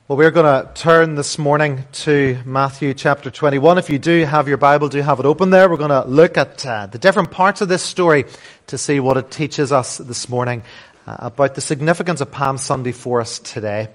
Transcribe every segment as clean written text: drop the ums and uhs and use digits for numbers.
Well, we're going to turn this morning to Matthew chapter 21. If you do have your Bible, do have it open there. We're going to look at the different parts of this story to see what it teaches us this morning about the significance of Palm Sunday for us today.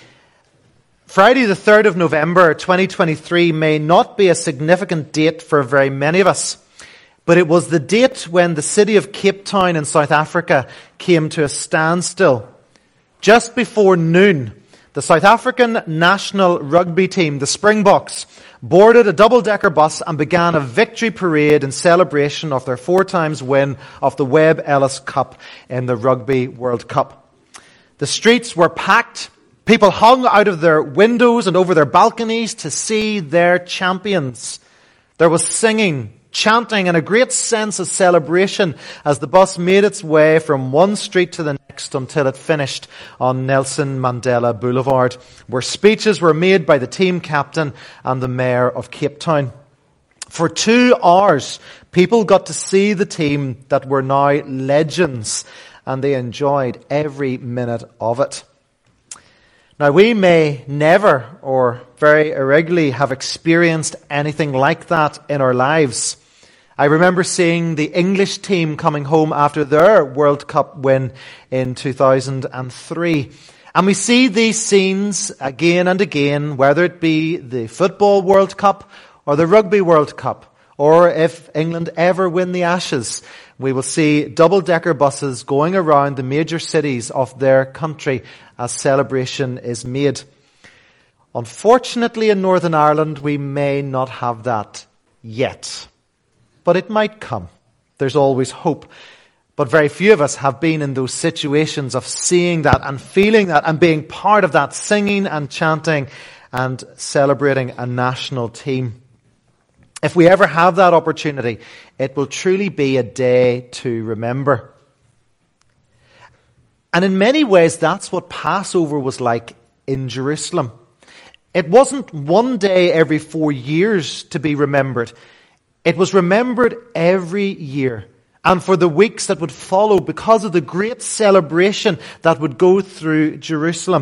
Friday the 3rd of November 2023 may not be a significant date for very many of us, but it was the date when the city of Cape Town in South Africa came to a standstill. Just before noon, the South African national rugby team, the Springboks, boarded a double-decker bus and began a victory parade in celebration of their 4-times win of the Webb Ellis Cup in the Rugby World Cup. The streets were packed. People hung out of their windows and over their balconies to see their champions. There was singing, chanting, and a great sense of celebration as the bus made its way from one street to the next until it finished on Nelson Mandela Boulevard, where speeches were made by the team captain and the mayor of Cape Town. For 2 hours, people got to see the team that were now legends, and they enjoyed every minute of it. Now, we may never or very irregularly have experienced anything like that in our lives. I remember seeing the English team coming home after their World Cup win in 2003. And we see these scenes again and again, whether it be the Football World Cup or the Rugby World Cup, or if England ever win the Ashes, we will see double-decker buses going around the major cities of their country as celebration is made. Unfortunately, in Northern Ireland, we may not have that yet. But it might come. There's always hope. But very few of us have been in those situations of seeing that and feeling that and being part of that, singing and chanting and celebrating a national team. If we ever have that opportunity, it will truly be a day to remember. And in many ways, that's what Passover was like in Jerusalem. It wasn't one day every 4 years to be remembered. It was remembered every year, and for the weeks that would follow because of the great celebration that would go through Jerusalem.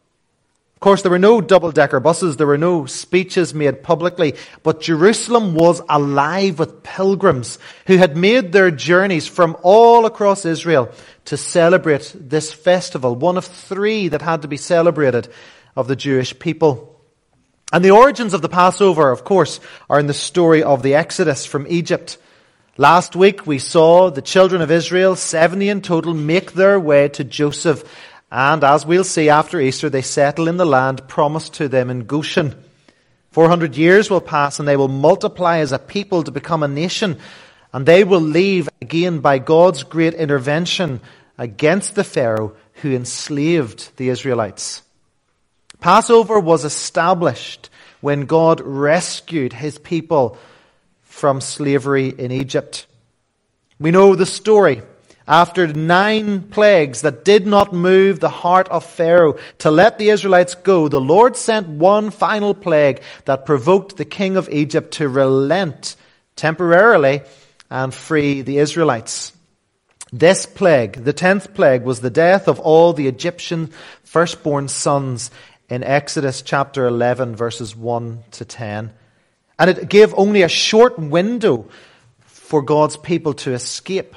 Of course, there were no double-decker buses, there were no speeches made publicly, but Jerusalem was alive with pilgrims who had made their journeys from all across Israel to celebrate this festival, one of 3 that had to be celebrated of the Jewish people. And the origins of the Passover, of course, are in the story of the Exodus from Egypt. Last week we saw the children of Israel, 70 in total, make their way to Joseph. And as we'll see after Easter, they settle in the land promised to them in Goshen. 400 years will pass and they will multiply as a people to become a nation. And they will leave again by God's great intervention against the Pharaoh who enslaved the Israelites. Passover was established when God rescued his people from slavery in Egypt. We know the story. After 9 plagues that did not move the heart of Pharaoh to let the Israelites go, the Lord sent one final plague that provoked the king of Egypt to relent temporarily and free the Israelites. This plague, the 10th plague, was the death of all the Egyptian firstborn sons in Exodus chapter 11, verses 1 to 10. And it gave only a short window for God's people to escape.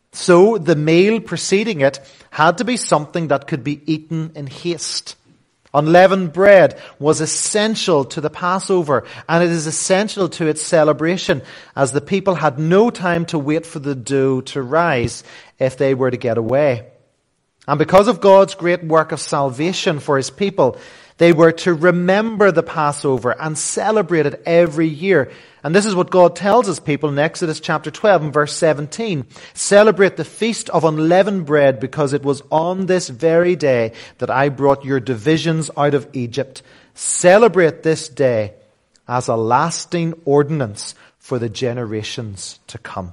So the meal preceding it had to be something that could be eaten in haste. Unleavened bread was essential to the Passover, and it is essential to its celebration, as the people had no time to wait for the dough to rise if they were to get away. And because of God's great work of salvation for his people, they were to remember the Passover and celebrate it every year. And this is what God tells his people in Exodus chapter 12 and verse 17. Celebrate the feast of unleavened bread, because it was on this very day that I brought your divisions out of Egypt. Celebrate this day as a lasting ordinance for the generations to come.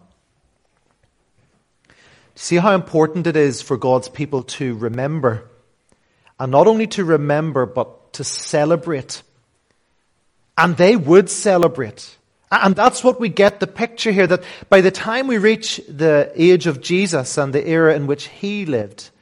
See how important it is for God's people to remember. And not only to remember, but to celebrate. And they would celebrate. And that's what we get the picture here, that by the time we reach the age of Jesus and the era in which he lived,